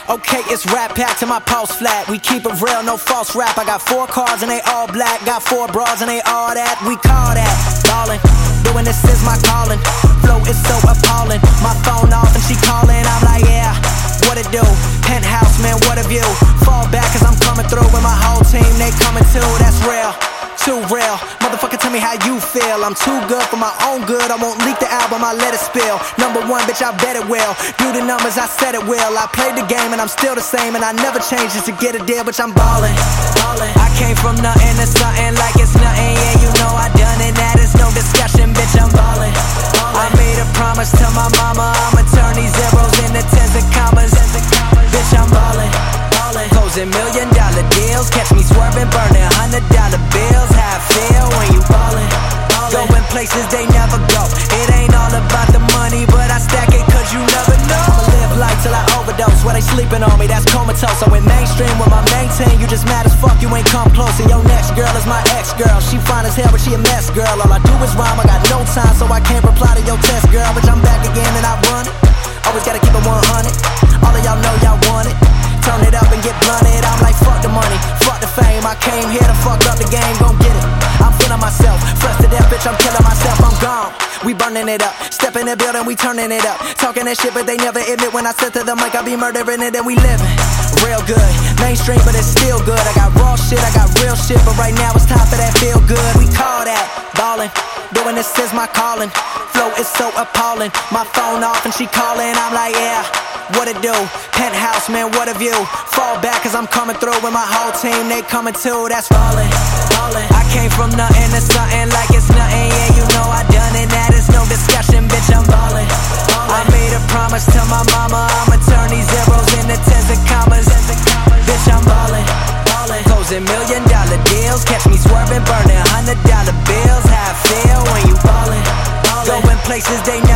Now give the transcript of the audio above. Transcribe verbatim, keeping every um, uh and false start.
Okay, it's rap pack to my pulse flat. We keep it real, no false rap. I got four cars and they all black. Got four bras and they all that. We call that ballin'. Doing this is my calling. Flow is so appalling. My phone off and she calling. I'm like, yeah, what it do? Penthouse, man, what a view. Fall back cause I'm coming through with my whole team. They coming too, that's real. Too real, motherfucker, tell me how you feel. I'm too good for my own good. I won't leak the album, I let it spill. Number one, bitch, I bet it will. Do the numbers, I said it will. I played the game and I'm still the same, and I never changed it to get a deal, bitch, I'm ballin', ballin'. I came from nothing to something like it's nothing. Yeah, you know I done it, that is no discussion, bitch, I'm ballin', ballin'. I made a promise to my mama, I'ma turn these zeros into tens and commas. Bitch, I'm ballin', ballin'. Closing million dollar deals, catch me swerving, burning hundred dollar bills. How I feel when you ballin', ballin'. Going places they never go. It ain't all about the money, but I stack it cause you never know. I'ma live life till I overdose. While they sleeping on me, that's comatose. I went mainstream with my main team. You just mad as fuck, you ain't come close. And your next girl is my ex-girl. She fine as hell, but she a mess, girl. All I do is rhyme, I got no time, so I can't reply to your test, girl. But I'm back again and I run it. Always gotta keep it one hundred. All of y'all know y'all want it. Turn it up and get blunted. I'm like, fuck the money, fuck the fame. I came here to fuck up the game, gon' get it. I'm feeling myself, fresh to death, bitch, I'm killing myself, I'm gone. We burning it up, step in the building, we turning it up. Talking that shit, but they never admit when I said to the mic, I be murdering it and we living real good. Mainstream, but it's still good. I got raw shit, I got real shit, but right now it's time for that feel good. We call that ballin'. Doing this is my calling. Flow is so appalling. My phone off and she calling. I'm like, yeah, what it do? Penthouse, man, what a view. Fall back cause I'm coming through with my whole team. They coming too, that's ballin', ballin'. I came from nothing to something like it's nothing. Yeah, you know I done it, that is no discussion, bitch, I'm ballin', ballin'. I made a promise to my mama, I'ma turn these zeros into tens and commas. Bitch, I'm ballin', ballin'. Closing million dollar deals, catch me swerving, burning hundred dollar bills. How I feel when you ballin', ballin'. Going places they